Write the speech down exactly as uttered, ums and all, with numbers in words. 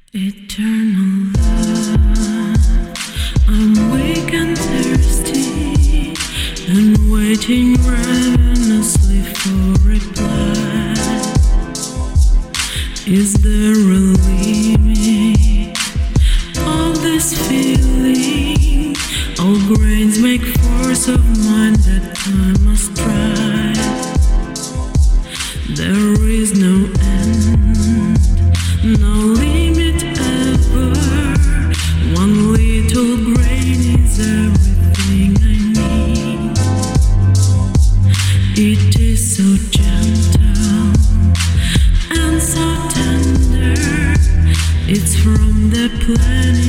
Eternal love, I'm weak and thirsty, and waiting ravenously for reply. Is there a limit of this feeling? All grains make force of mind that time must try. There is no end, no limit ever. One little grain is everything I need. It is so gentle and so tender. It's from the planet